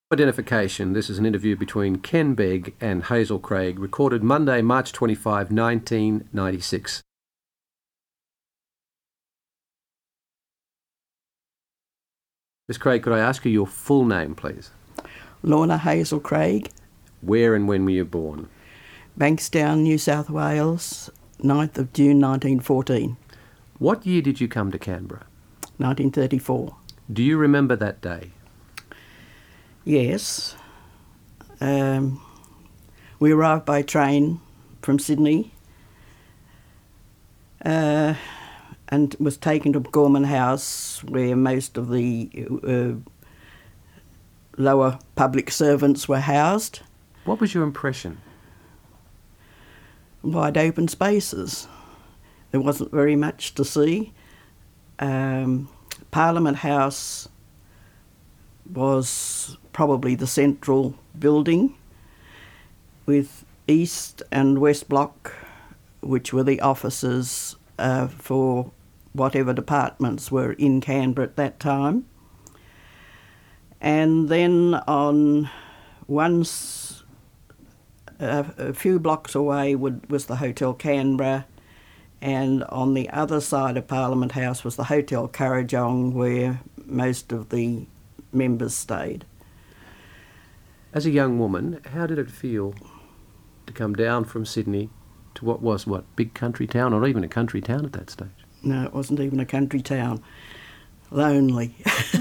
Identification. This is an interview between Ken Begg and Hazel Craig, recorded Monday, March 25, 1996. Miss Craig, could I ask you your full name, please? Lorna Hazel Craig. Where and when were you born? Bankstown, New South Wales, 9th of June 1914. What year did you come to Canberra? 1934. Do you remember that day? Yes. We arrived by train from Sydney and was taken to Gorman House, where most of the lower public servants were housed. What was your impression? Wide open spaces. There wasn't very much to see. Parliament House was probably the central building, with East and West Block, which were the offices for whatever departments were in Canberra at that time. And then on a few blocks away was the Hotel Canberra, and on the other side of Parliament House was the Hotel Kurrajong, where most of the members stayed. As a young woman, how did it feel to come down from Sydney to what was, big country town, or even a country town at that stage? No, it wasn't even a country town. Lonely.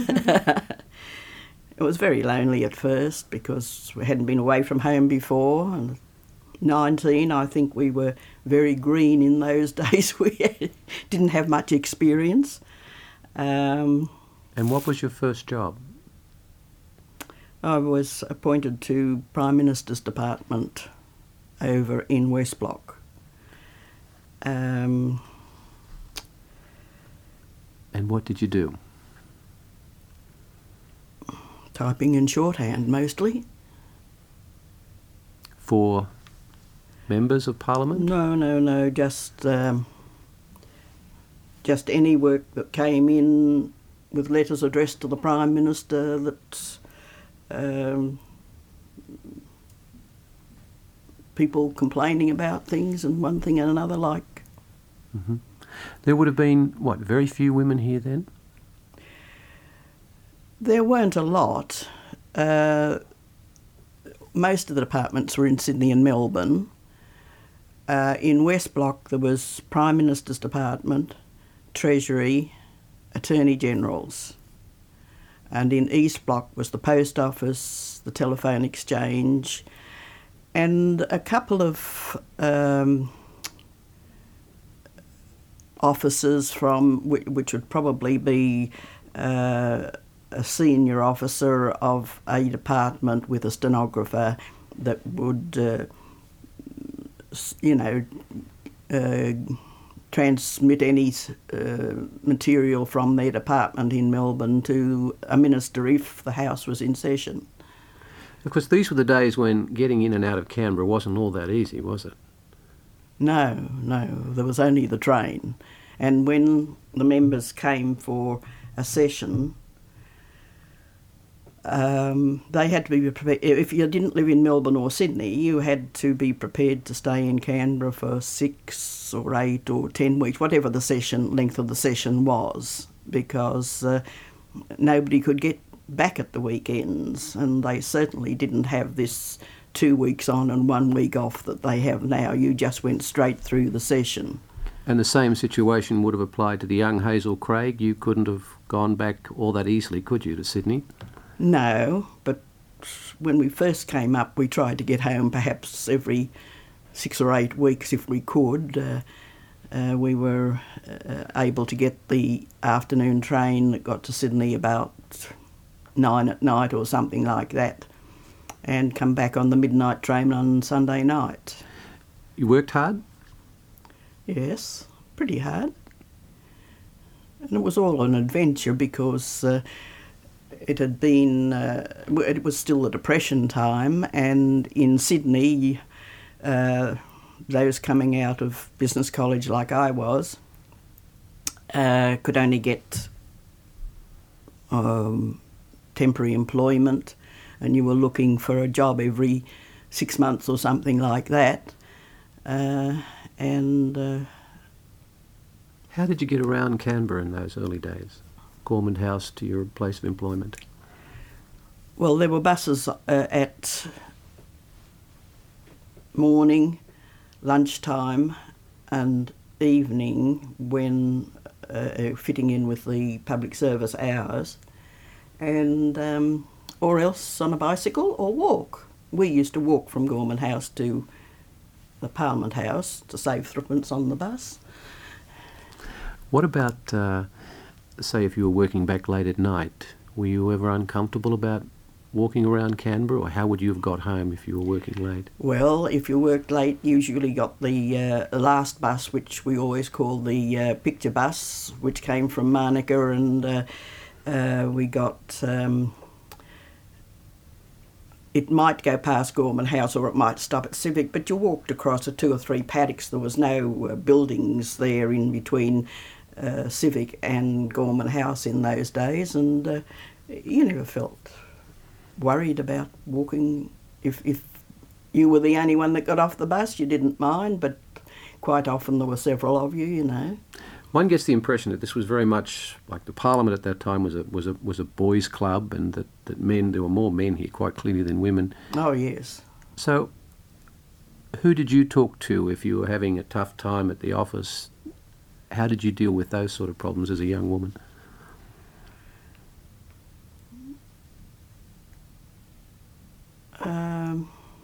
It was very lonely at first because we hadn't been away from home before. And 19, I think we were very green in those days. We didn't have much experience. And what was your first job? I was appointed to Prime Minister's Department over in West Block. And what did you do? Typing in shorthand, mostly. For members of Parliament? No, just any work that came in with letters addressed to the Prime Minister that people complaining about things and one thing and another like. Mm-hmm. There would have been, very few women here then? There weren't a lot. Most of the departments were in Sydney and Melbourne. In West Block there was Prime Minister's Department, Treasury, Attorney Generals. And in East Block was the Post Office, the Telephone Exchange, and a couple of officers which would probably be a senior officer of a department with a stenographer that would, transmit any material from their department in Melbourne to a minister if the House was in session. Of course, these were the days when getting in and out of Canberra wasn't all that easy, was it? No, there was only the train. And when the members came for a session, they had to be prepared. If you didn't live in Melbourne or Sydney, you had to be prepared to stay in Canberra for 6 or 8 or 10 weeks, whatever the length of the session was, because nobody could get back at the weekends, and they certainly didn't have this 2 weeks on and 1 week off that they have now. You just went straight through the session. And the same situation would have applied to the young Hazel Craig. You couldn't have gone back all that easily, could you, to Sydney? No, but when we first came up, we tried to get home perhaps every 6 or 8 weeks if we could. We were able to get the afternoon train that got to Sydney about 9 at night or something like that, and come back on the midnight train on Sunday night. You worked hard? Yes, pretty hard. And it was all an adventure because it had been, it was still the Depression time, and in Sydney, those coming out of business college like I was could only get temporary employment and you were looking for a job every 6 months or something like that. How did you get around Canberra in those early days? Gorman House to your place of employment? Well, there were buses at morning, lunchtime and evening when fitting in with the public service hours, and or else on a bicycle or walk. We used to walk from Gorman House to the Parliament House to save threepence on the bus. What about, say, if you were working back late at night? Were you ever uncomfortable about walking around Canberra, or how would you have got home if you were working late? Well, if you worked late, usually got the last bus, which we always called the picture bus, which came from Manuka, and we got... it might go past Gorman House or it might stop at Civic, but you walked across 2 or 3 paddocks. There was no buildings there in between Civic and Gorman House in those days, and you never felt worried about walking. If you were the only one that got off the bus, you didn't mind, but quite often there were several of you, you know. One gets the impression that this was very much like the Parliament at that time was a boys' club, and that there were more men here quite clearly than women. Oh yes. So, who did you talk to if you were having a tough time at the office? How did you deal with those sort of problems as a young woman? I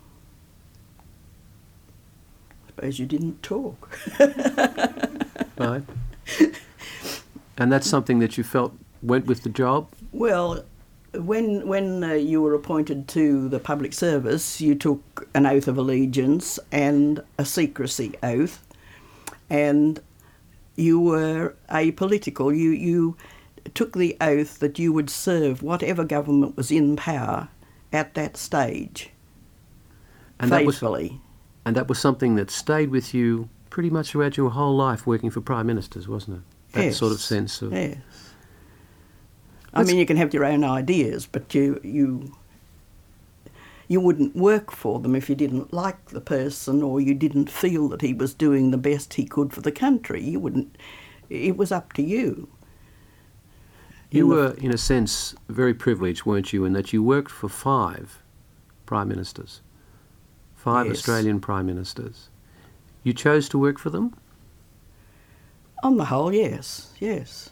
suppose you didn't talk. Right. And that's something that you felt went with the job? Well, when you were appointed to the public service, you took an oath of allegiance and a secrecy oath, and you were apolitical. You took the oath that you would serve whatever government was in power at that stage, and faithfully. That was something that stayed with you pretty much throughout your whole life, working for prime ministers, wasn't it? That yes. sort of sense of... Yes. I mean, you can have your own ideas, but you wouldn't work for them if you didn't like the person or you didn't feel that he was doing the best he could for the country. You wouldn't. It was up to you. You were, in a sense, very privileged, weren't you, in that you worked for 5 prime ministers, 5 Yes. Australian prime ministers. You chose to work for them? On the whole, yes, yes.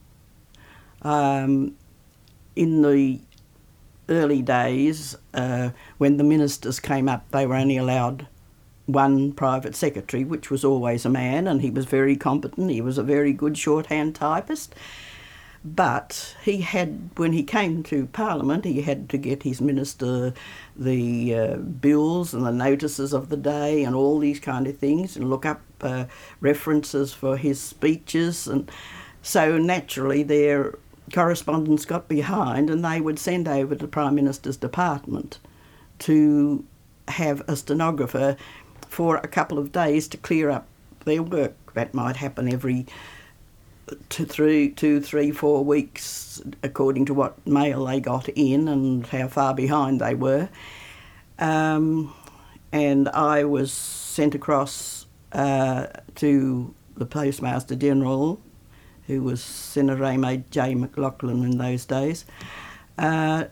In the early days, when the ministers came up, they were only allowed 1 private secretary, which was always a man, and he was very competent. He was a very good shorthand typist. But he had, when he came to Parliament, he had to get his minister the bills and the notices of the day and all these kind of things, and look up references for his speeches. And so naturally their correspondence got behind, and they would send over to the Prime Minister's department to have a stenographer for a couple of days to clear up their work. That might happen every 2, 3, 4 weeks, according to what mail they got in and how far behind they were. And I was sent across to the Postmaster General, who was Senator A.J. McLaughlin in those days, to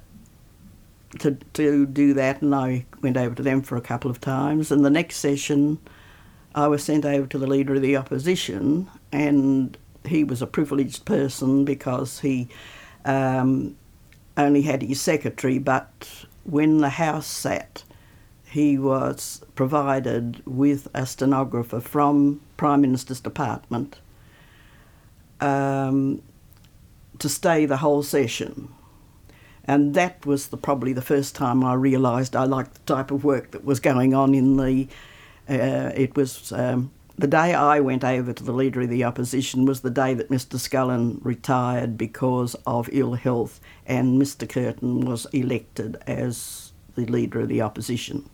do that, and I went over to them for a couple of times. And the next session I was sent over to the Leader of the Opposition, and he was a privileged person because he only had his secretary, but when the House sat, he was provided with a stenographer from Prime Minister's Department to stay the whole session. And that was probably the first time I realised I liked the type of work that was going on in the... it was... the day I went over to the Leader of the Opposition was the day that Mr Scullin retired because of ill health, and Mr Curtin was elected as the Leader of the Opposition.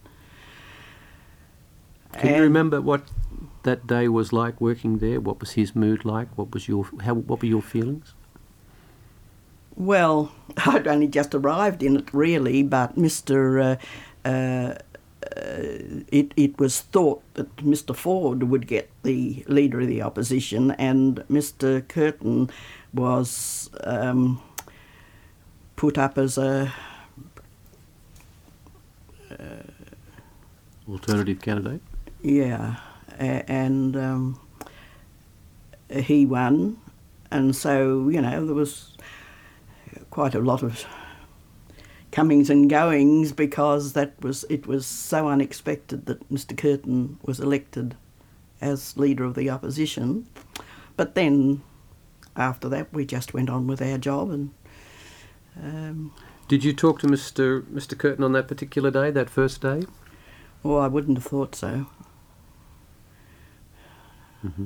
Can you remember what that day was like working there? What was his mood like? What were your feelings? Well, I'd only just arrived in it really, but it was thought that Mr. Ford would get the Leader of the Opposition, and Mr. Curtin was put up as a Alternative candidate? yeah, and he won, and so, you know, there was quite a lot of comings and goings because it was so unexpected that Mr. Curtin was elected as Leader of the Opposition. But then after that we just went on with our job. And Did you talk to Mr. Curtin on that particular day, that first day? I wouldn't have thought so. Mm-hmm.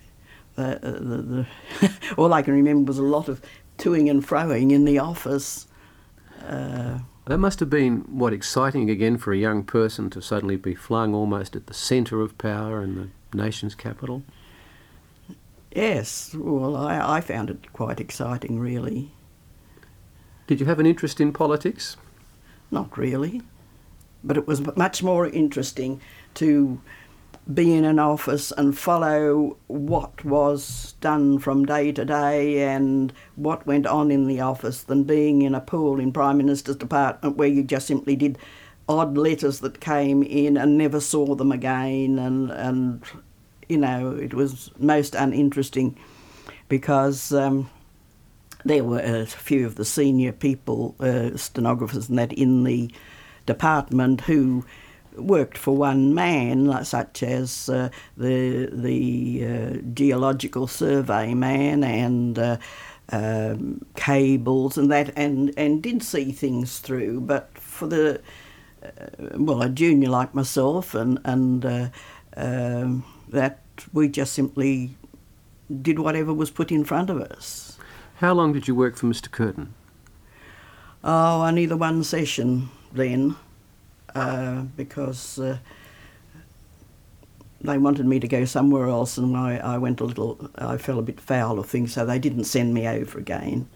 All I can remember was a lot of toing and froing in the office. That must have been, exciting again for a young person to suddenly be flung almost at the centre of power in the nation's capital? Yes, well, I found it quite exciting, really. Did you have an interest in politics? Not really. But it was much more interesting to be in an office and follow what was done from day to day and what went on in the office than being in a pool in Prime Minister's department where you just simply did odd letters that came in and never saw them again, and you know, it was most uninteresting because there were a few of the senior people, stenographers and that, in the department who worked for one man, such as the geological survey man and cables and that, and did see things through. But for the a junior like myself and that, we just simply did whatever was put in front of us. How long did you work for Mr. Curtin? Oh, only the one session then. Because they wanted me to go somewhere else, and I fell a bit foul of things, so they didn't send me over again.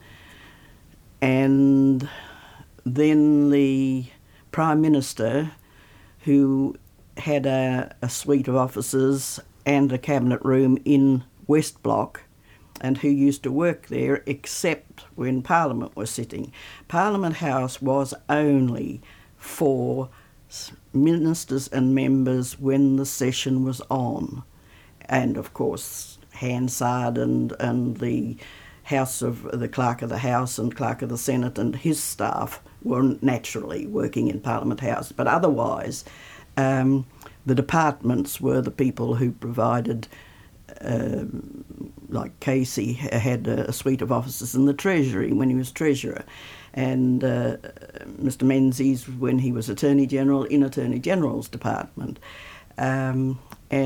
And then the Prime Minister, who had a suite of offices and a cabinet room in West Block, and who used to work there except when Parliament was sitting. Parliament House was only for ministers and members when the session was on, and of course Hansard and the the Clerk of the House and Clerk of the Senate and his staff were naturally working in Parliament House, but otherwise the departments were the people who provided, like Casey had a suite of offices in the Treasury when he was Treasurer, and Mr. Menzies, when he was Attorney General, in Attorney General's department, and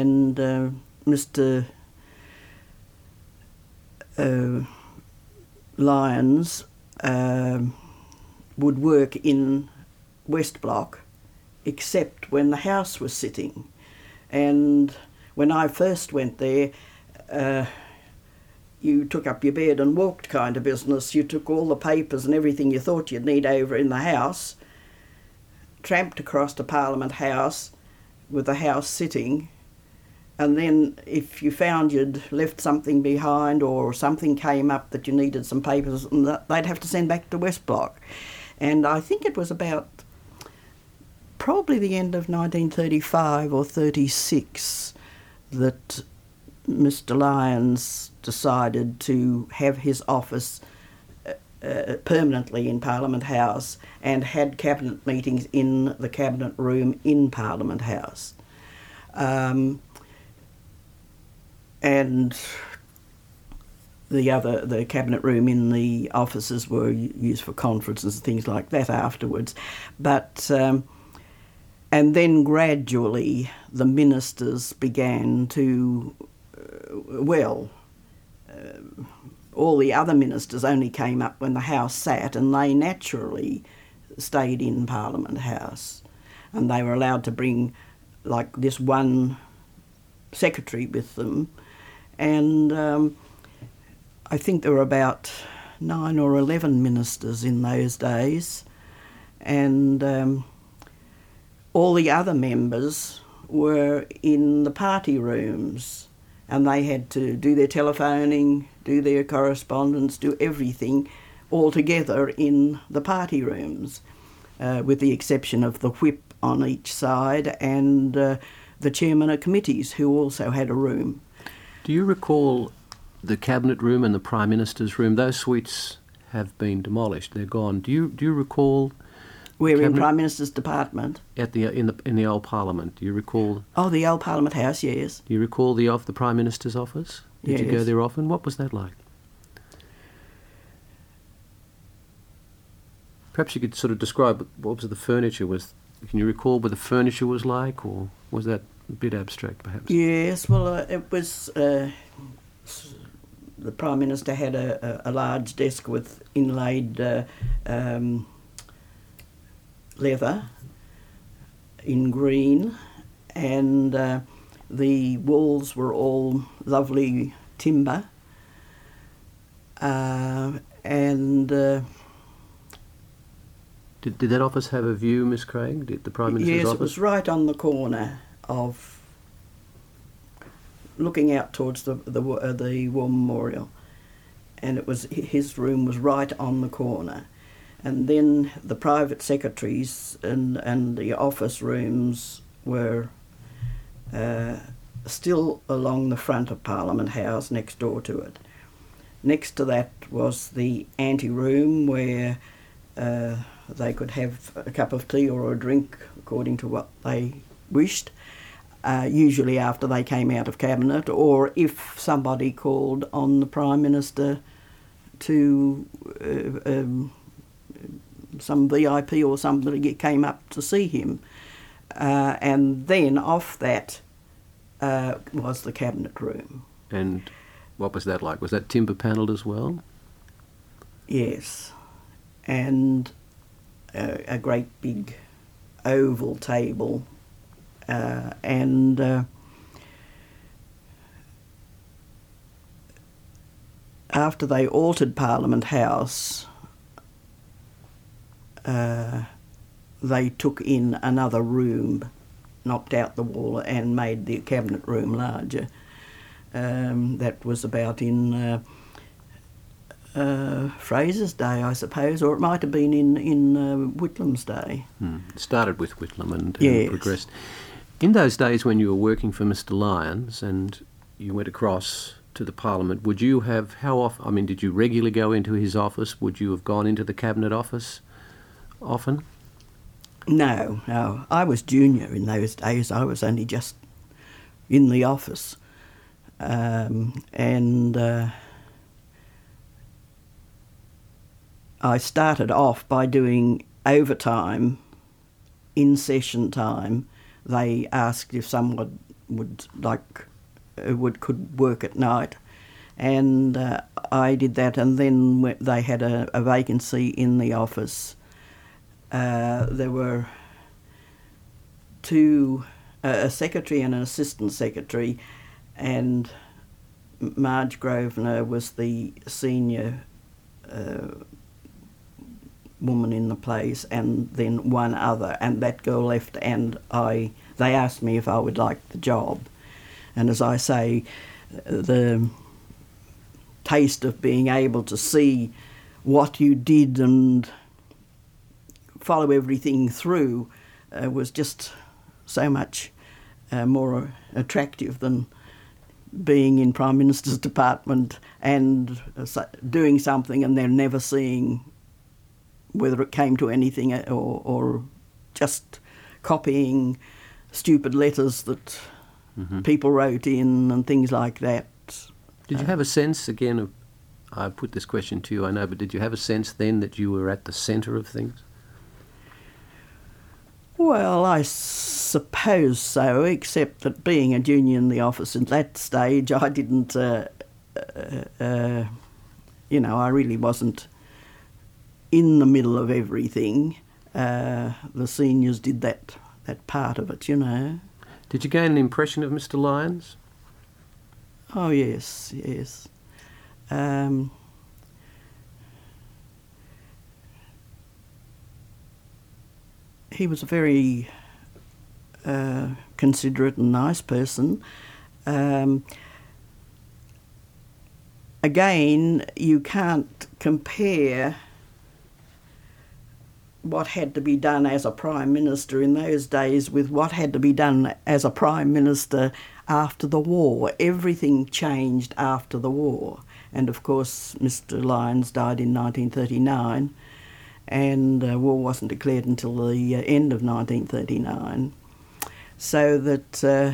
Mr. Lyons would work in West Block except when the House was sitting. And when I first went there, you took up your bed and walked kind of business. You took all the papers and everything you thought you'd need over in the House, tramped across to Parliament House with the House sitting, and then if you found you'd left something behind or something came up that you needed some papers, they'd have to send back to West Block. And I think it was about probably the end of 1935 or 36 that Mr. Lyons decided to have his office permanently in Parliament House and had cabinet meetings in the cabinet room in Parliament House. And the cabinet room in the offices were used for conferences and things like that afterwards. But and then gradually the ministers began to, all the other ministers only came up when the House sat, and they naturally stayed in Parliament House. And they were allowed to bring like this one secretary with them. And I think there were about 9 or 11 ministers in those days, and all the other members were in the party rooms, and they had to do their telephoning, do their correspondence, do everything all together in the party rooms, with the exception of the whip on each side and the chairman of committees, who also had a room. Do you recall the Cabinet Room and the Prime Minister's Room? Those suites have been demolished. They're gone. Do you recall... We're in Prime Minister's department. In the old Parliament, do you recall... Oh, the old Parliament House, yes. Do you recall the Prime Minister's office? Did you go there often? What was that like? Perhaps you could sort of describe what was the furniture was. Can you recall what the furniture was like, or was that a bit abstract, perhaps? Yes, well, it was... the Prime Minister had a large desk with inlaid leather in green, and the walls were all lovely timber, and did that office have a view, Miss Craig? Did the Prime Minister's office? Yes, it was right on the corner of, looking out towards the War Memorial, and his room was right on the corner. And then the private secretaries and the office rooms were still along the front of Parliament House, next door to it. Next to that was the ante-room, where they could have a cup of tea or a drink according to what they wished, usually after they came out of Cabinet, or if somebody called on the Prime Minister to... some VIP or somebody came up to see him. And then off that was the Cabinet Room. And what was that like? Was that timber panelled as well? Yes. And a great big oval table. And after they altered Parliament House, they took in another room, knocked out the wall and made the Cabinet Room larger. That was about in Fraser's day, I suppose, or it might have been in Whitlam's day. It started with Whitlam and Yes. progressed. In those days when you were working for Mr. Lyons and you went across to the Parliament, would you have, how often, I mean, did you regularly go into his office? Would you have gone into the Cabinet office often? No. I was junior in those days. I was only just in the office. And I started off by doing overtime in session time. They asked if someone could work at night, and I did that. And then they had a vacancy in the office. There were two, a secretary and an assistant secretary, and Marge Grosvenor was the senior woman in the place, and then one other, and that girl left, and they asked me if I would like the job. And as I say, the taste of being able to see what you did and follow everything through was just so much more attractive than being in Prime Minister's department and doing something and then never seeing whether it came to anything, or just copying stupid letters that people wrote in and things like that. Did you have a sense, again, of, I put this question to you, I know, but did you have a sense then that you were at the centre of things? Well, I suppose so, except that being a junior in the office at that stage, I didn't, I really wasn't in the middle of everything. The seniors did that part of it, Did you gain an impression of Mr. Lyons? Oh, yes. he was a very considerate and nice person. Again, you can't compare what had to be done as a Prime Minister in those days with what had to be done as a Prime Minister after the war. Everything changed after the war. And of course, Mr. Lyons died in 1939, and war wasn't declared until the end of 1939. So that,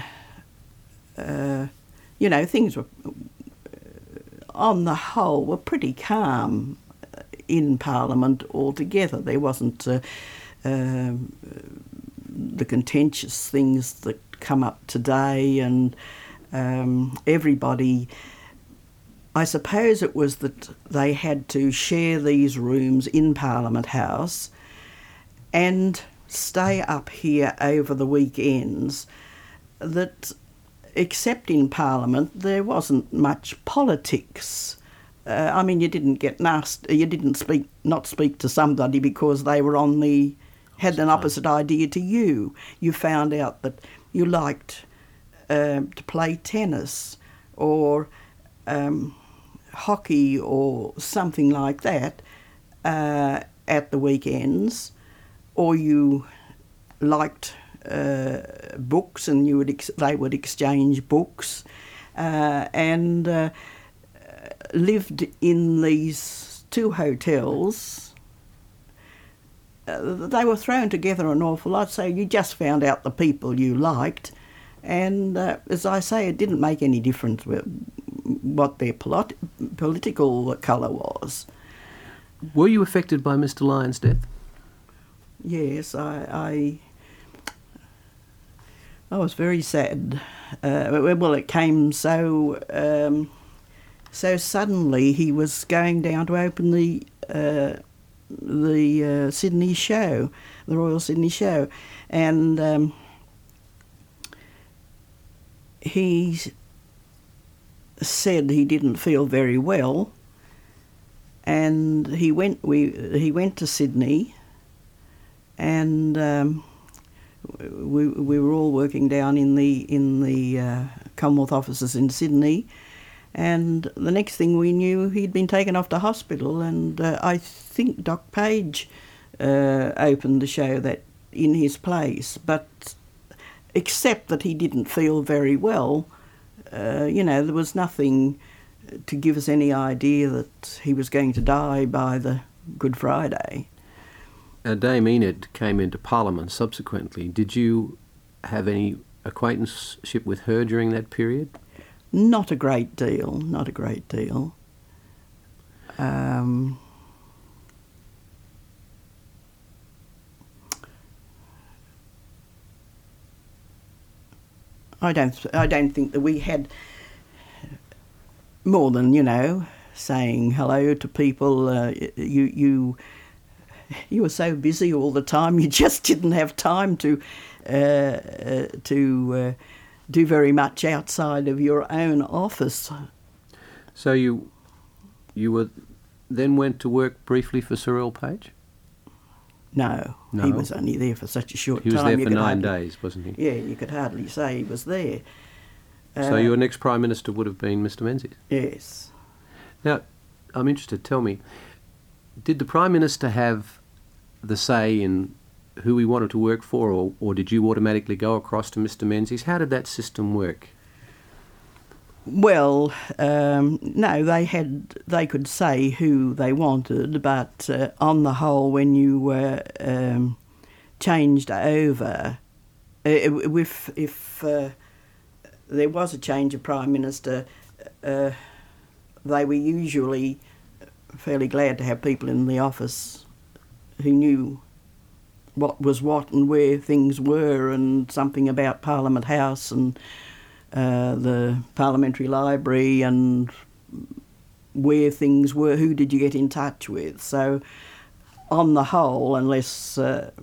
things were, on the whole, were pretty calm in Parliament altogether. There wasn't the contentious things that come up today, and everybody, I suppose it was that they had to share these rooms in Parliament House and stay up here over the weekends, that except in Parliament there wasn't much politics. You didn't get nasty. You didn't not speak to somebody because they were had an opposite idea to you. You found out that you liked to play tennis or hockey or something like that at the weekends, or you liked books and they would exchange books, and lived in these two hotels. They were thrown together an awful lot, so you just found out the people you liked, and as I say, it didn't make any difference what their political colour was. Were you affected by Mr. Lyons' death? Yes, I was very sad. Well, it came so suddenly. He was going down to open the Sydney show, the Royal Sydney show, and he said he didn't feel very well, and he went to Sydney, and we were all working down in the Commonwealth offices in Sydney, and the next thing we knew, he'd been taken off to hospital, and I think Doc Page opened the show that in his place, but except that he didn't feel very well, there was nothing to give us any idea that he was going to die by the Good Friday. Dame Enid came into Parliament subsequently. Did you have any acquaintanceship with her during that period? Not a great deal, not a great deal. I don't think that we had more than, saying hello to people. You were so busy all the time, you just didn't have time to do very much outside of your own office. So you were then went to work briefly for Sir Earl Page? No, he was only there for such a short time. He was there for 9 days, wasn't he? Yeah, you could hardly say he was there. So your next Prime Minister would have been Mr. Menzies? Yes. Now, I'm interested, tell me, did the Prime Minister have the say in who he wanted to work for, or did you automatically go across to Mr. Menzies? How did that system work? Well, no, they could say who they wanted, but on the whole, when you were changed over, if there was a change of Prime Minister, they were usually fairly glad to have people in the office who knew what was what and where things were, and something about Parliament House and the Parliamentary Library and where things were, who did you get in touch with. So on the whole, unless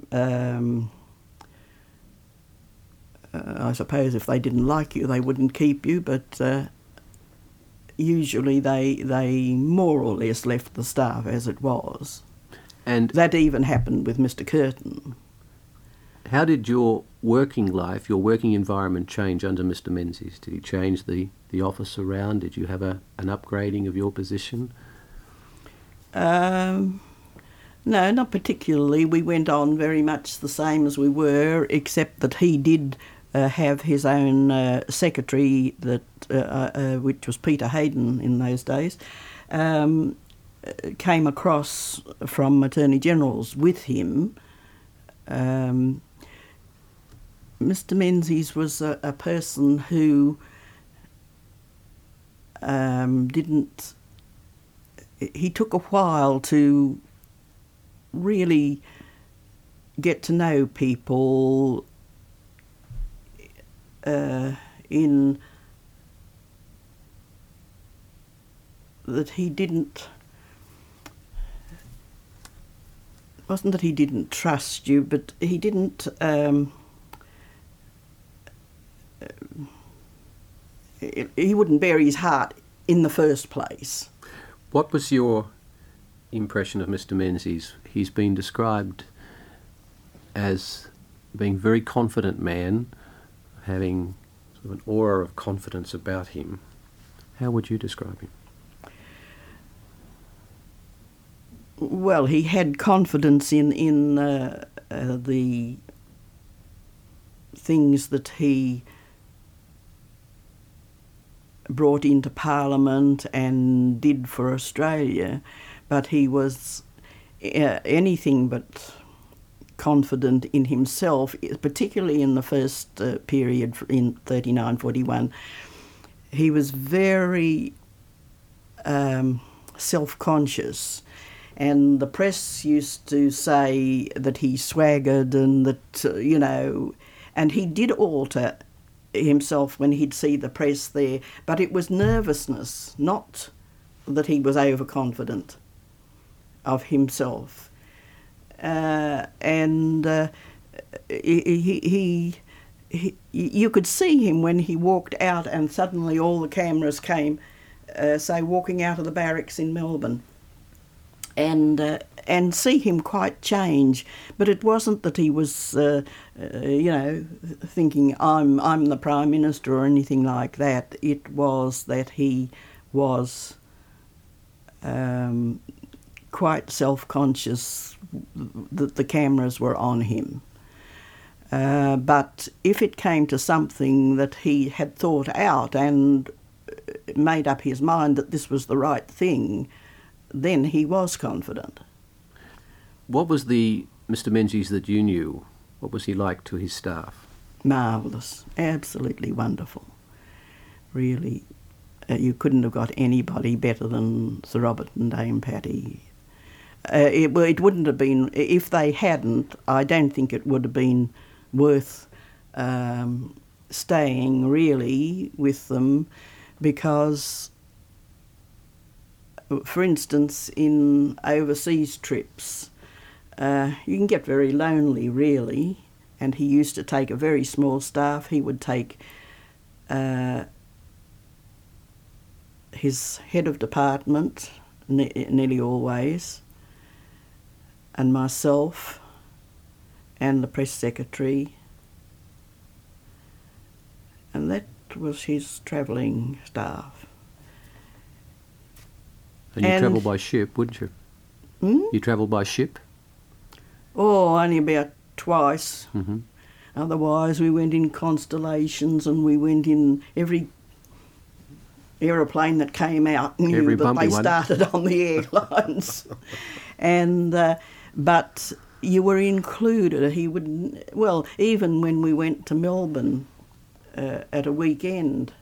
I suppose if they didn't like you they wouldn't keep you, but usually they more or less left the staff as it was. And that even happened with Mr. Curtin. How did your working life, your working environment change under Mr. Menzies? Did he change the office around? Did you have an upgrading of your position? No, not particularly. We went on very much the same as we were, except that he did have his own secretary, which was Peter Hayden in those days, came across from Attorney General's with him. Mr. Menzies was a person who didn't... He took a while to really get to know people in that he didn't... It wasn't that he didn't trust you, but he didn't... he wouldn't bare his heart in the first place. What was your impression of Mr. Menzies? He's been described as being a very confident man, having sort of an aura of confidence about him. How would you describe him? Well, he had confidence in the things that he brought into Parliament and did for Australia, but he was anything but confident in himself, particularly in the first period in 39-41. He was very self-conscious, and the press used to say that he swaggered and that, and he did alter himself when he'd see the press there, but it was nervousness, not that he was overconfident of himself. You could see him when he walked out and suddenly all the cameras came, say walking out of the barracks in Melbourne, and see him quite change. But it wasn't that he was, thinking I'm the Prime Minister or anything like that. It was that he was quite self-conscious that the cameras were on him. But if it came to something that he had thought out and made up his mind that this was the right thing, then he was confident. What was the Mr. Menzies that you knew? What was he like to his staff? Marvellous, absolutely wonderful. Really, you couldn't have got anybody better than Sir Robert and Dame Patty. It wouldn't have been, if they hadn't, I don't think it would have been worth staying really with them, because, for instance, in overseas trips, you can get very lonely really, and he used to take a very small staff. He would take his head of department, nearly always, and myself, and the press secretary, and that was his travelling staff. And you travelled by ship, wouldn't you? You travelled by ship? Oh, only about twice. Mm-hmm. Otherwise, we went in Constellations, and we went in every aeroplane that came out. Knew that they started on the airlines, and but you were included. He would, well, even when we went to Melbourne at a weekend,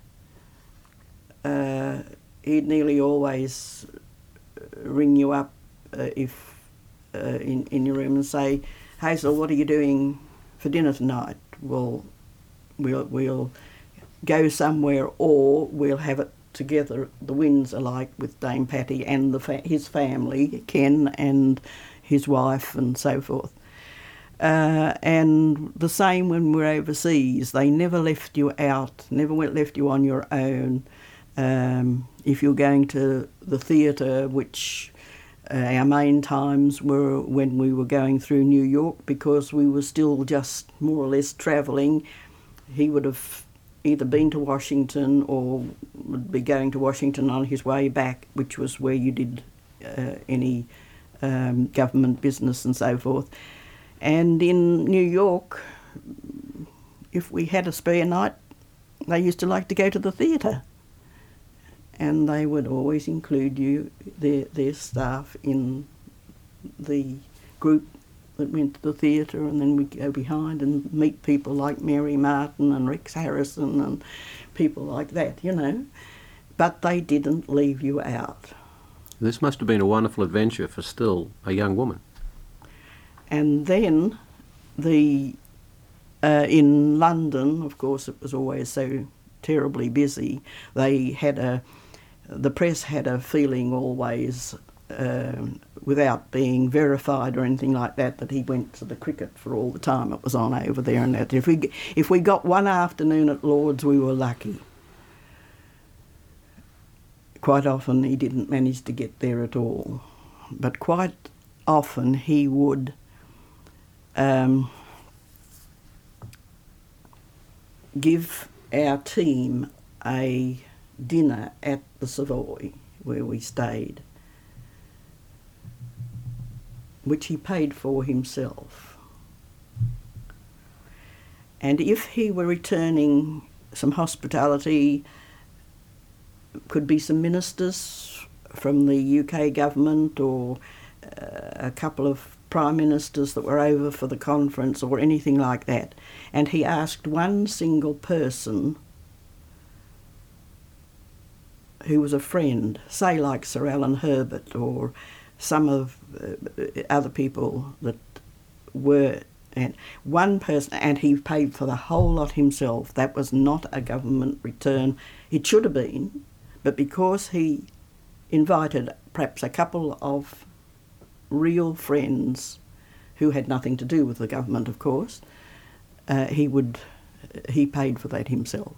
he'd nearly always ring you up if in your room and say, "Hazel, what are you doing for dinner tonight?" Well, we'll go somewhere, or we'll have it together, the Windsor, like with Dame Patty and his family, Ken and his wife and so forth. And the same when we're overseas. They never left you out, never left you on your own. If you're going to the theatre, which Our main times were when we were going through New York, because we were still just more or less travelling. He would have either been to Washington or would be going to Washington on his way back, which was where you did any government business and so forth. And in New York, if we had a spare night, they used to like to go to the theatre. And they would always include their staff in the group that went to the theatre, and then we'd go behind and meet people like Mary Martin and Rex Harrison and people like that, you know. But they didn't leave you out. This must have been a wonderful adventure for still a young woman. And then in London, of course, it was always so terribly busy. The press had a feeling always, without being verified or anything like that, that he went to the cricket for all the time it was on over there, and that if we got one afternoon at Lord's, we were lucky. Quite often he didn't manage to get there at all, but quite often he would give our team a dinner at the Savoy where we stayed, which he paid for himself. And if he were returning some hospitality, could be some ministers from the UK government or a couple of prime ministers that were over for the conference or anything like that, and he asked one single person who was a friend, say like Sir Alan Herbert or some of other people that were, and one person, and he paid for the whole lot himself. That was not a government return. It should have been, but because he invited perhaps a couple of real friends who had nothing to do with the government, of course, he paid for that himself.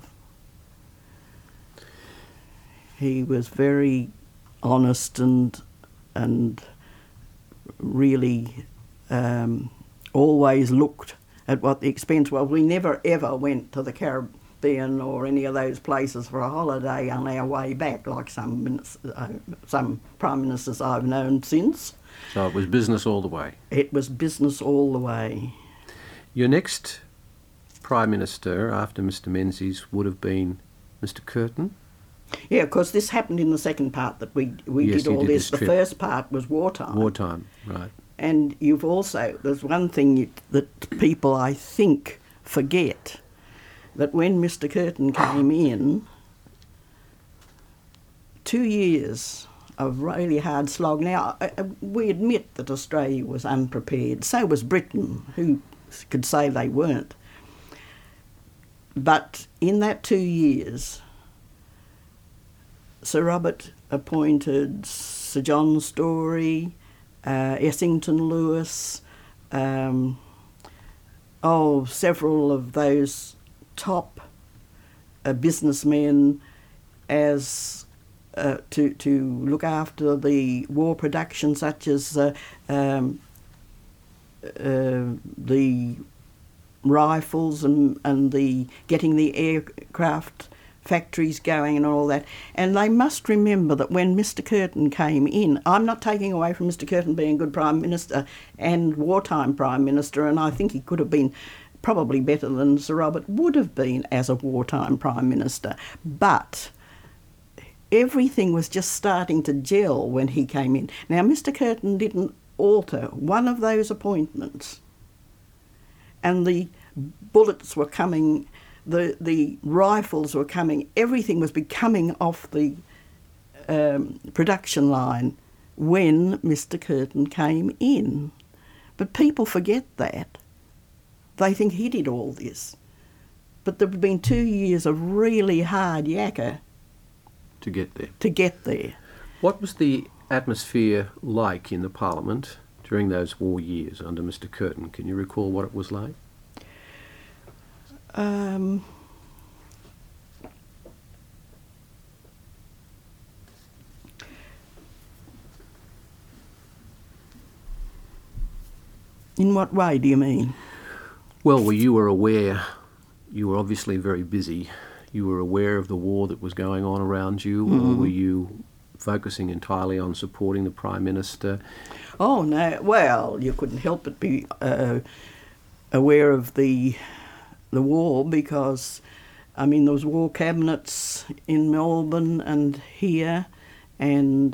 He was very honest and really always looked at what the expense was. We never ever went to the Caribbean or any of those places for a holiday on our way back, like some prime ministers I've known since. So it was business all the way. It was business all the way. Your next Prime Minister after Mr Menzies would have been Mr Curtin? Yeah, of course, this happened in the second part that we Yes, did all you did this. this The trip. first part was wartime. Wartime, right. And you've also, there's one thing that people, I think, forget, that when Mr Curtin came in, 2 years of really hard slog. Now, we admit that Australia was unprepared. So was Britain, who could say they weren't. But in that 2 years, Sir Robert appointed Sir John Story, Essington Lewis, several of those top businessmen as to look after the war production, such as the rifles and the getting the aircraft factories going and all that. And they must remember that when Mr Curtin came in, I'm not taking away from Mr Curtin being a good Prime Minister and wartime Prime Minister, and I think he could have been probably better than Sir Robert would have been as a wartime Prime Minister. But everything was just starting to gel when he came in. Now, Mr Curtin didn't alter one of those appointments, and the bullets were coming, the rifles were coming, everything was becoming off the production line when Mr Curtin came in. But people forget that. They think he did all this. But there have been 2 years of really hard yakka To get there. to get there. What was the atmosphere like in the Parliament during those war years under Mr Curtin? Can you recall what it was like? In what way do you mean? Well, you were aware, you were obviously very busy, you were aware of the war that was going on around you, or were you focusing entirely on supporting the Prime Minister? Oh, no. Well, you couldn't help but be aware of the war because, I mean, there was war cabinets in Melbourne and here, and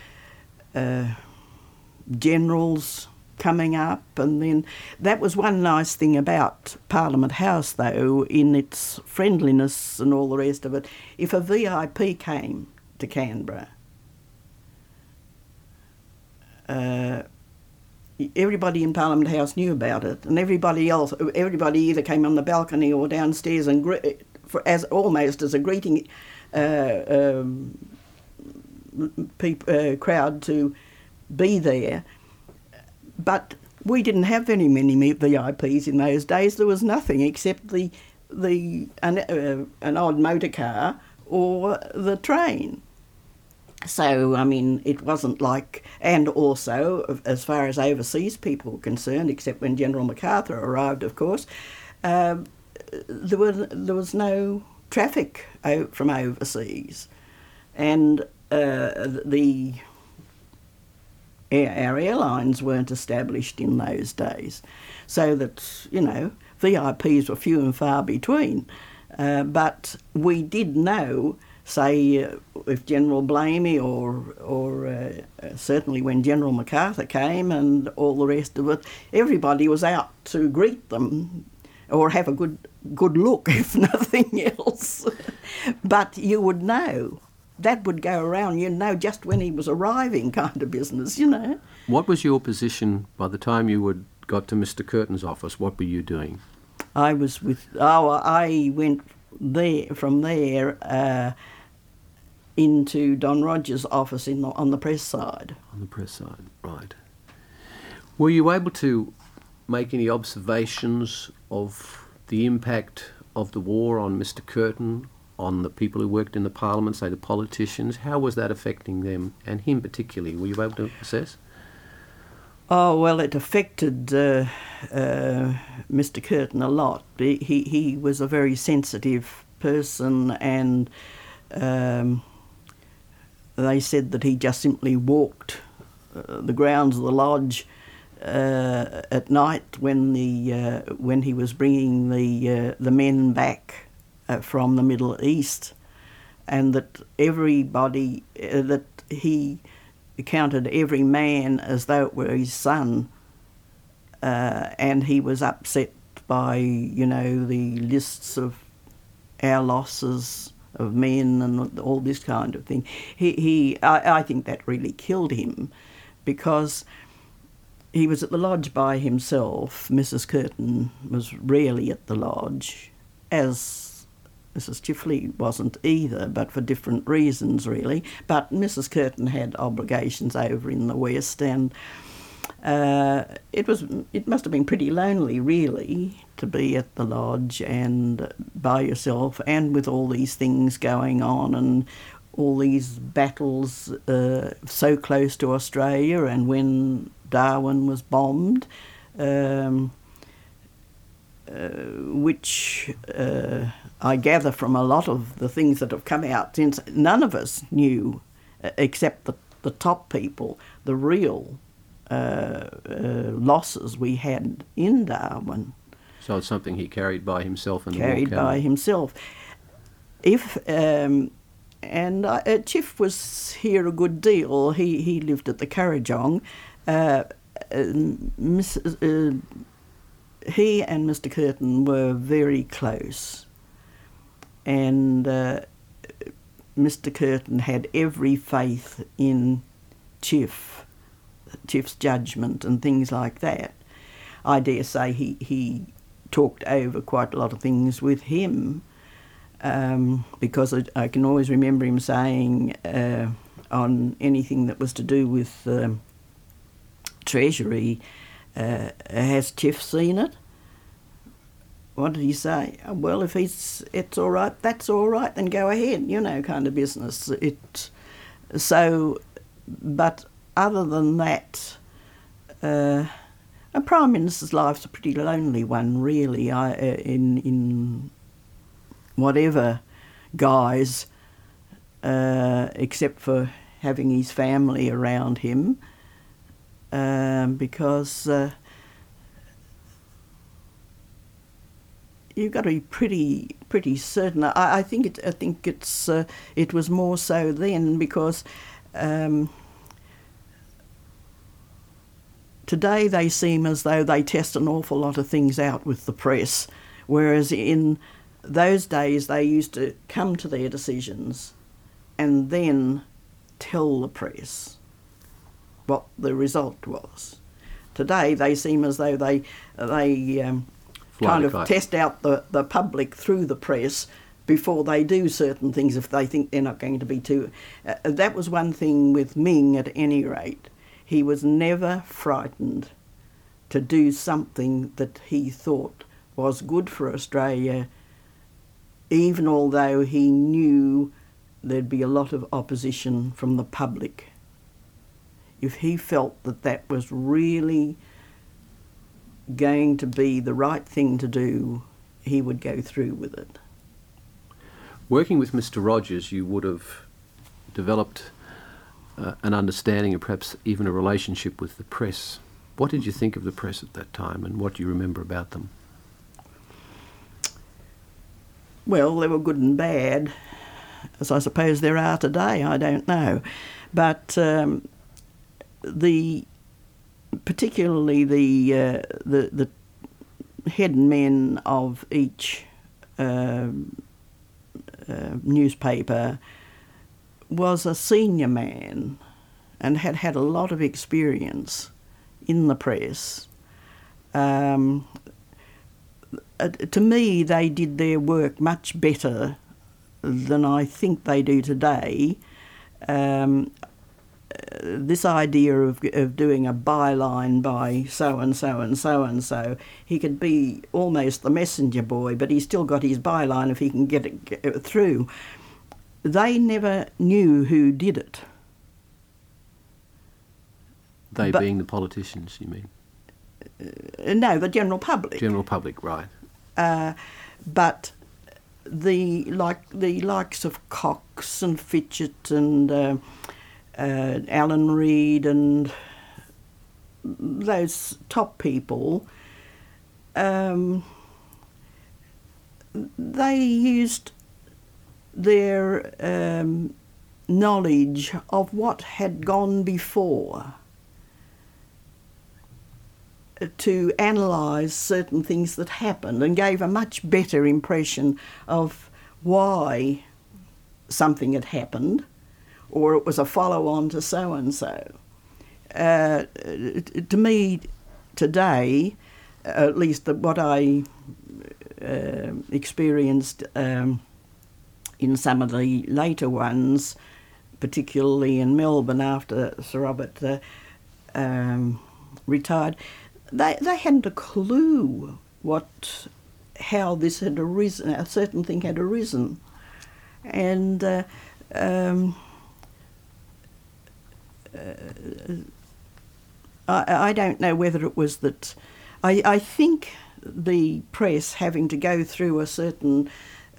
generals coming up, and then that was one nice thing about Parliament House, though, in its friendliness and all the rest of it. If a VIP came to Canberra, everybody in Parliament House knew about it, and everybody either came on the balcony or downstairs and almost as a greeting crowd to be there. But we didn't have very many VIPs in those days. There was nothing except an odd motor car or the train. So, I mean, it wasn't like... And also, as far as overseas people were concerned, except when General MacArthur arrived, of course, there was no traffic from overseas. And our airlines weren't established in those days. So that, you know, VIPs were few and far between. But we did know... say, if General Blamey or certainly when General MacArthur came and all the rest of it, everybody was out to greet them or have a good look, if nothing else. But you would know. That would go around, you'd know just when he was arriving, kind of business, you know. What was your position by the time you got to Mr. Curtin's office? What were you doing? I went from there into Don Rogers' office on the press side. On the press side, right. Were you able to make any observations of the impact of the war on Mr. Curtin, on the people who worked in the Parliament, say the politicians? How was that affecting them, and him particularly? Were you able to assess? Oh, well, it affected Mr. Curtin a lot. He was a very sensitive person, and they said that he just simply walked the grounds of the lodge at night when he was bringing the men back from the Middle East, and that everybody that he counted every man as though it were his son, and he was upset by, you know, the lists of our losses of men and all this kind of thing. I think that really killed him, because he was at the lodge by himself. Mrs. Curtin was rarely at the lodge, as Mrs. Chifley wasn't either, but for different reasons, really. But Mrs. Curtin had obligations over in the West, and it must have been pretty lonely, really, to be at the lodge and by yourself, and with all these things going on and all these battles so close to Australia, and when Darwin was bombed, which I gather from a lot of the things that have come out since, none of us knew, except the top people, the real losses we had in Darwin. So it's something he carried by himself and carried by himself. Chiff was here a good deal. He lived at the Currajong. He and Mr. Curtin were very close, and Mr. Curtin had every faith in Chiff's judgment and things like that. I dare say he talked over quite a lot of things with him, because I can always remember him saying on anything that was to do with Treasury, has Chiff seen it? What did he say? Well, if it's all right, that's all right, then go ahead, you know, kind of business. But other than that, A Prime Minister's life's a pretty lonely one, really, in whatever guise, except for having his family around him, because you've got to be pretty certain. I think it was more so then, because today they seem as though they test an awful lot of things out with the press, whereas in those days they used to come to their decisions and then tell the press what the result was. Today they seem as though they kind of test out the public through the press before they do certain things if they think they're not going to be too... that was one thing with Ming, at any rate. He was never frightened to do something that he thought was good for Australia, even although he knew there'd be a lot of opposition from the public. If he felt that that was really going to be the right thing to do, he would go through with it. Working with Mr. Rogers, you would have developed an understanding and perhaps even a relationship with the press. What did you think of the press at that time, and what do you remember about them? Well, they were good and bad, as I suppose there are today, I don't know. But particularly the head men of each newspaper was a senior man and had a lot of experience in the press. To me, they did their work much better than I think they do today. This idea of doing a byline by so-and-so and so-and-so, he could be almost the messenger boy, but he's still got his byline if he can get it through. They never knew who did it. They being the politicians, you mean? No, the general public. General public, right. But the likes of Cox and Fitchett and Alan Reid and those top people, they used their knowledge of what had gone before to analyse certain things that happened, and gave a much better impression of why something had happened, or it was a follow-on to so-and-so. To me, today, at least what I experienced in some of the later ones, particularly in Melbourne after Sir Robert retired, they hadn't a clue how this had arisen, a certain thing had arisen. And I don't know whether it was that... I think the press having to go through a certain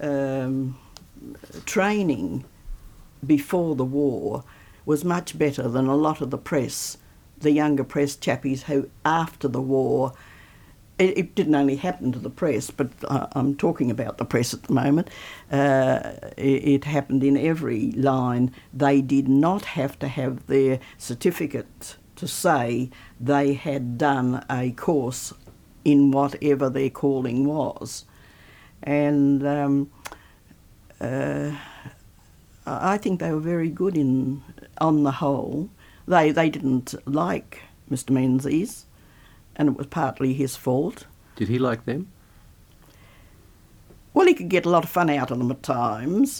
training before the war was much better than a lot of the press, the younger press chappies who after the war... It didn't only happen to the press, but I'm talking about the press at the moment. It happened in every line. They did not have to have their certificate to say they had done a course in whatever their calling was. And I think they were very good on the whole. They didn't like Mr. Menzies, and it was partly his fault. Did he like them? Well, he could get a lot of fun out of them at times.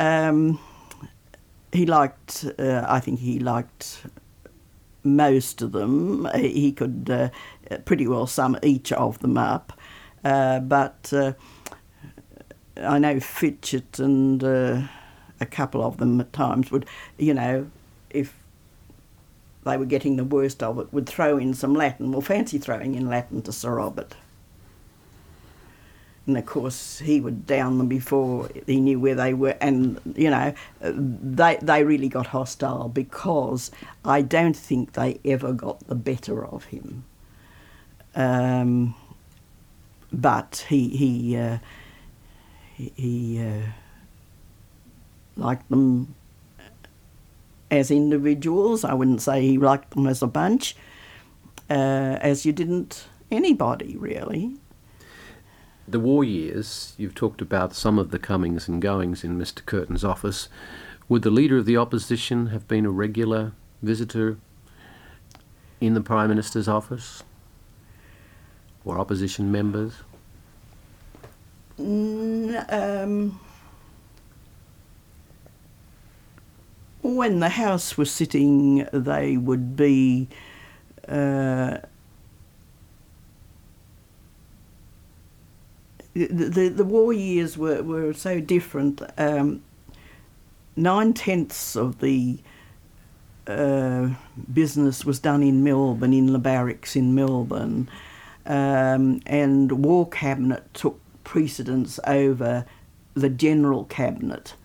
He liked, I think he liked most of them. He could pretty well sum each of them up. But I know Fitchett and a couple of them at times would, if they were getting the worst of it, would throw in some Latin. Well, fancy throwing in Latin to Sir Robert. And of course, he would down them before he knew where they were. And, you know, they really got hostile because I don't think they ever got the better of him. But he liked them as individuals. I wouldn't say he liked them as a bunch, as you didn't anybody, really. The war years, you've talked about some of the comings and goings in Mr. Curtin's office. Would the Leader of the Opposition have been a regular visitor in the Prime Minister's office? Or opposition members? When the House was sitting, they would be the war years were so different. 9/10 of the business was done in Melbourne, in the barracks in Melbourne, and War Cabinet took precedence over the General Cabinet.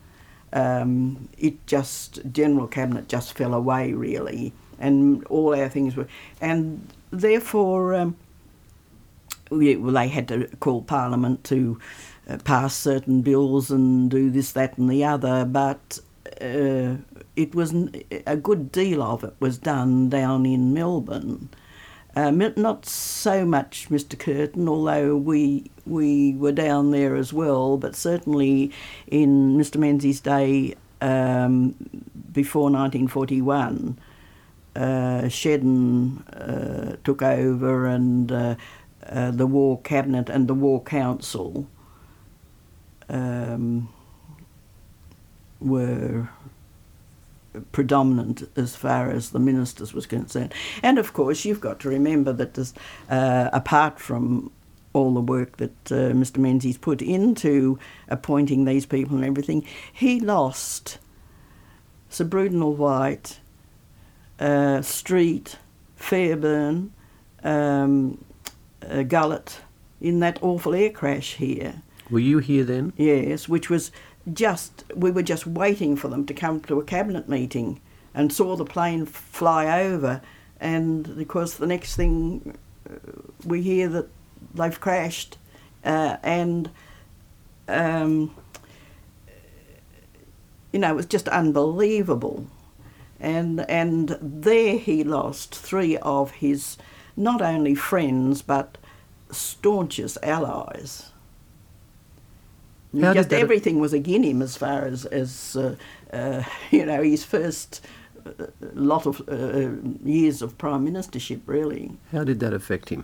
General Cabinet just fell away, really, and all our things were, and therefore they had to call Parliament to pass certain bills and do this, that and the other, but it was a good deal of it was done down in Melbourne. Not so much Mr. Curtin, although we were down there as well, but certainly in Mr. Menzies' day, before 1941, Shedden took over, and the War Cabinet and the War Council were predominant as far as the ministers was concerned. And of course you've got to remember that there's, apart from all the work that Mr. Menzies put into appointing these people and everything, he lost Sir Brudenell White, Street, Fairbairn, Gullett in that awful air crash here. Were you here then? Yes, which was we were just waiting for them to come to a cabinet meeting and saw the plane fly over, and of course the next thing we hear that they've crashed, and you know, it was just unbelievable. And there he lost three of his not only friends but staunchest allies. Everything was against him as far as you know, his first lot of years of prime ministership, really. How did that affect him?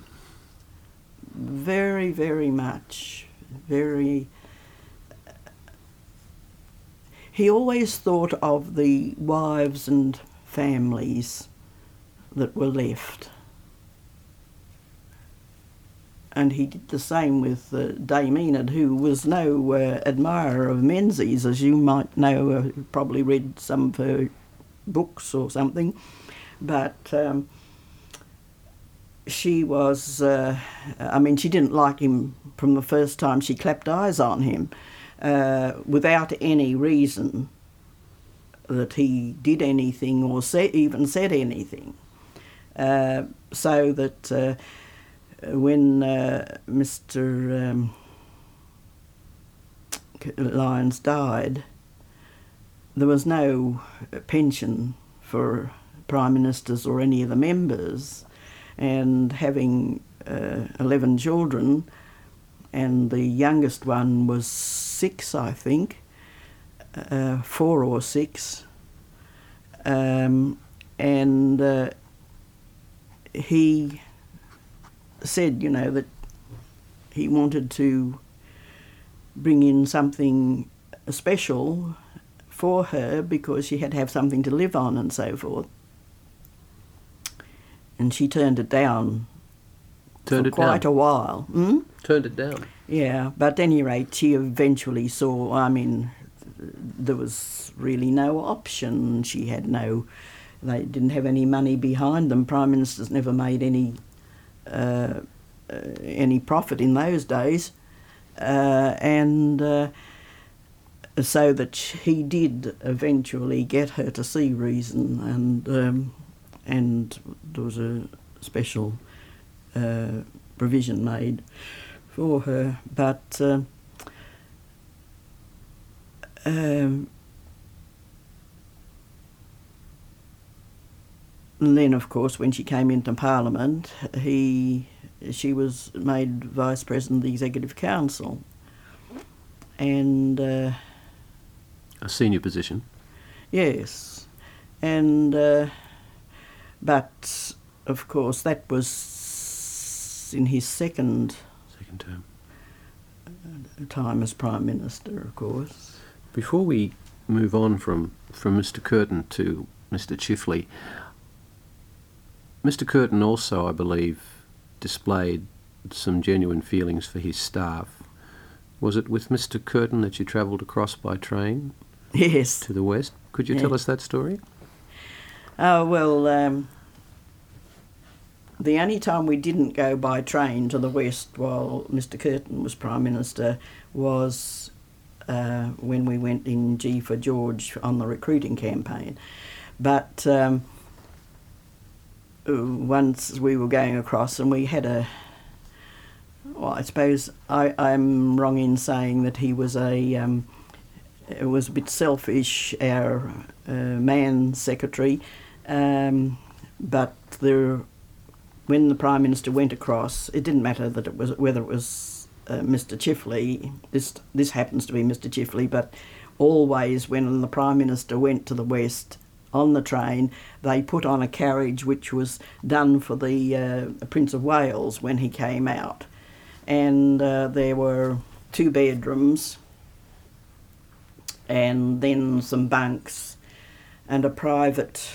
Very, very much. Very. He always thought of the wives and families that were left. And he did the same with Dame Enid, who was no admirer of Menzies, as you might know, probably read some of her books or something. But she was, I mean, she didn't like him from the first time she clapped eyes on him, without any reason that he did anything or even said anything. So that when Mr. Lyons died, there was no pension for prime ministers or any of the members, and having 11 children, and the youngest one was 6, I think, 4 or 6, and he said, you know, that he wanted to bring in something special for her because she had to have something to live on and so forth. And she turned it down for quite a while. Turned it down? Yeah, but at any rate, she eventually saw, I mean, there was really no option. She had no they didn't have any money behind them. Prime Ministers never made any profit in those days, and so that he did eventually get her to see reason, and there was a special provision made for her. But and then, of course, when she came into Parliament, she was made Vice President of the Executive Council, and A senior position. yes, and but of course that was in his second term. time as Prime Minister, of course. Before we move on from Mr. Curtin to Mr. Chifley, Mr. Curtin also, I believe, displayed some genuine feelings for his staff. Was it with Mr. Curtin that you travelled across by train Yes. to the west? Could you tell us that story? Oh, well, the only time we didn't go by train to the west while Mr. Curtin was Prime Minister was when we went in G for George on the recruiting campaign. But once we were going across, and we had I suppose I'm wrong in saying that he was it was a bit selfish, our man secretary, but when the Prime Minister went across, it didn't matter that whether it was Mr. Chifley. This happens to be Mr. Chifley, but always when the Prime Minister went to the west on the train, they put on a carriage which was done for the Prince of Wales when he came out, and there were 2 bedrooms, and then some bunks, and a private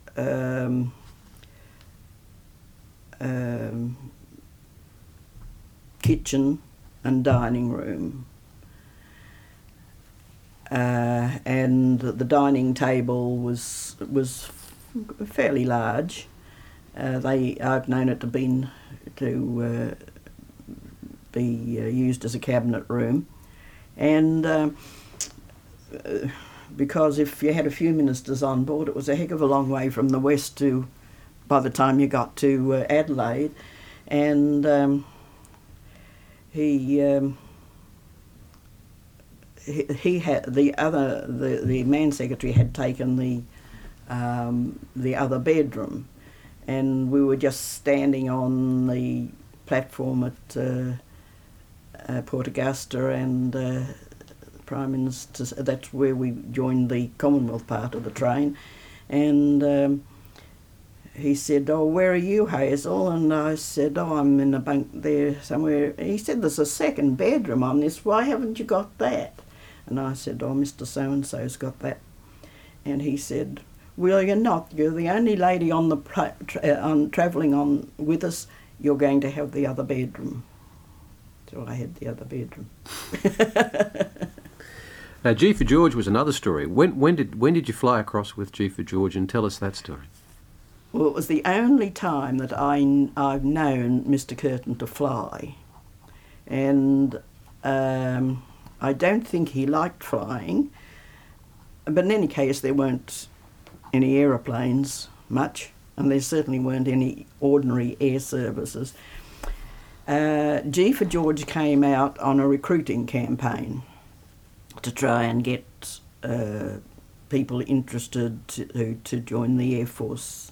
kitchen and dining room. And the dining table was fairly large. I've known it to be used as a cabinet room, and because if you had a few ministers on board, it was a heck of a long way from the west to by the time you got to Adelaide, and he had the man secretary had taken the other bedroom, and we were just standing on the platform at Port Augusta, and Prime Minister, that's where we joined the Commonwealth part of the train, and he said, "Oh, where are you, Hazel?" And I said, "Oh, I'm in a bunk there somewhere." He said, "There's a second bedroom on this. Why haven't you got that?" And I said, "Oh, Mr. So-and-so's got that." And he said, "Well, you're not. You're the only lady on the travelling on with us. You're going to have the other bedroom." So I had the other bedroom. Now, G for George was another story. When did you fly across with G for George, and tell us that story? Well, it was the only time that I've known Mr. Curtin to fly, and I don't think he liked flying, but in any case there weren't any aeroplanes much, and there certainly weren't any ordinary air services. G for George came out on a recruiting campaign to try and get people interested to join the Air Force.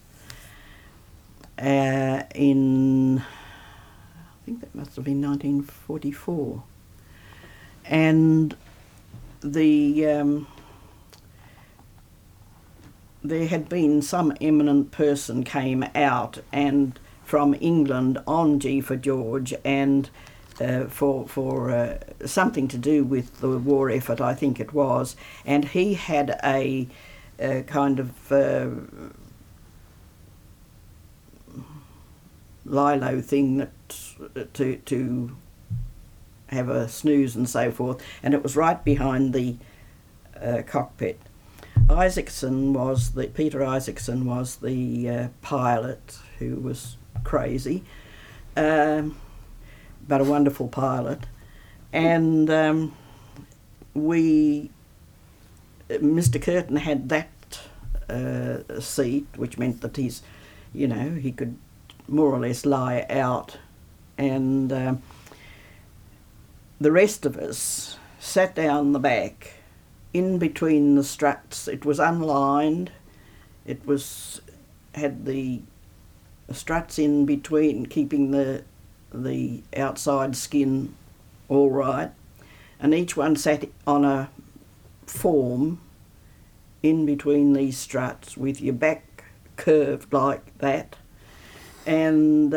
In, I think that must have been 1944. And there had been some eminent person came out and from England on G for George, and for something to do with the war effort, I think it was, and he had a kind of lilo thing that to have a snooze and so forth, and it was right behind the cockpit. Peter Isaacson was the pilot who was crazy, but a wonderful pilot. And Mr. Curtin had that seat, which meant that he could more or less lie out, and the rest of us sat down the back in between the struts. It was unlined. It had the struts in between, keeping the outside skin all right, and each one sat on a form in between these struts with your back curved like that, and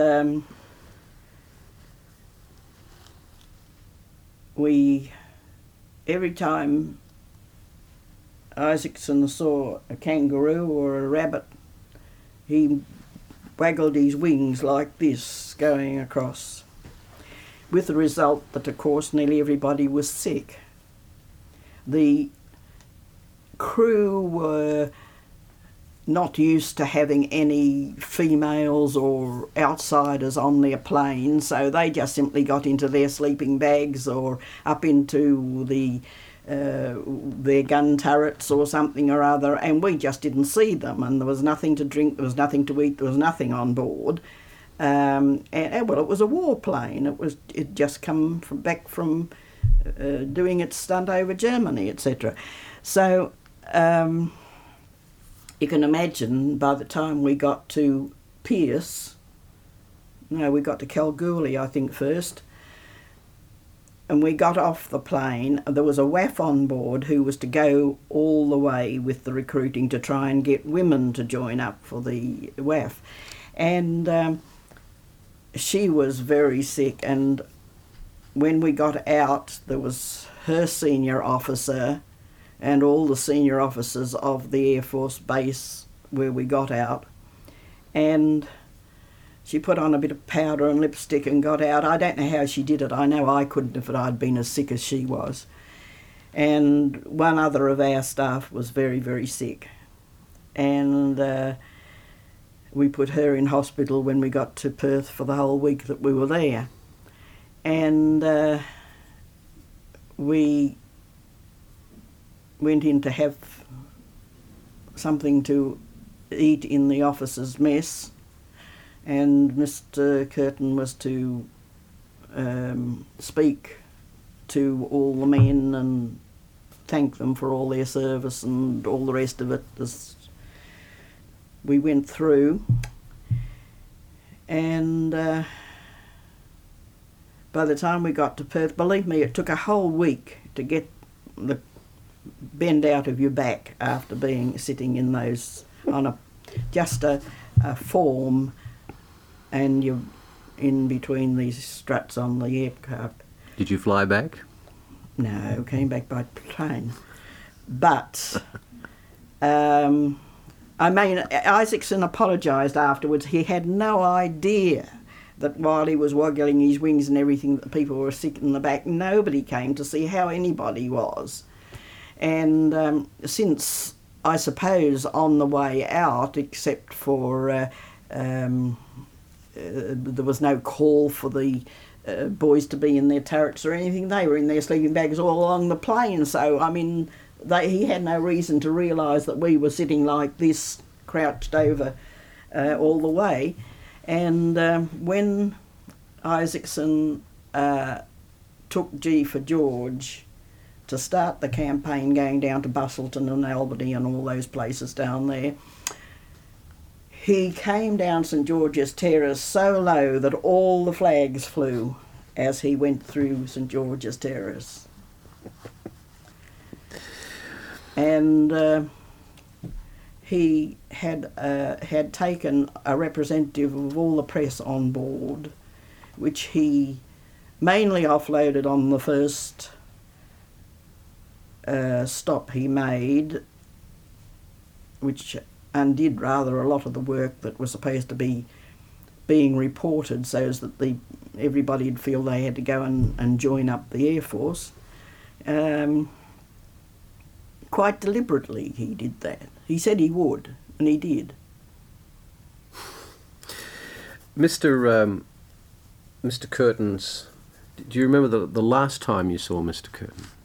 every time Isaacson saw a kangaroo or a rabbit, he waggled his wings like this going across, with the result that, of course, nearly everybody was sick. The crew were not used to having any females or outsiders on their plane, so they just simply got into their sleeping bags or up into their gun turrets or something or other, and we just didn't see them, and there was nothing to drink, there was nothing to eat, there was nothing on board. And it was a war plane. It just come back from doing its stunt over Germany, etc. So you can imagine by the time we got to Pierce, we got to Kalgoorlie, I think, first, and we got off the plane. There was a WAF on board who was to go all the way with the recruiting to try and get women to join up for the WAF. And she was very sick, and when we got out, there was her senior officer and all the senior officers of the Air Force base where we got out, and she put on a bit of powder and lipstick and got out. I don't know how she did it. I know I couldn't if I'd been as sick as she was. And one other of our staff was very, very sick, and we put her in hospital when we got to Perth for the whole week that we were there. And we went in to have something to eat in the officers' mess, and Mr. Curtin was to speak to all the men and thank them for all their service and all the rest of it as we went through. And by the time we got to Perth, believe me, it took a whole week to get the bend out of your back after sitting in those on just a form, and you're in between these struts on the aircraft. Did you fly back? No, came back by plane. But Isaacson apologised afterwards. He had no idea that while he was waggling his wings and everything, that people were sick in the back. Nobody came to see how anybody was. And since, I suppose, on the way out, except for there was no call for the boys to be in their turrets or anything, they were in their sleeping bags all along the plane. So, I mean, he had no reason to realise that we were sitting like this, crouched over all the way. And when Isaacson took G for George to start the campaign going down to Busselton and Albany and all those places down there, he came down St George's Terrace so low that all the flags flew as he went through St George's Terrace. And he had taken a representative of all the press on board, which he mainly offloaded on the first stop he made, which undid rather a lot of the work that was supposed to be being reported, so as that everybody'd feel they had to go and join up the Air Force. quite deliberately he did that. He said he would, and he did. Mr. Curtin's, do you remember the last time you saw Mr. Curtin?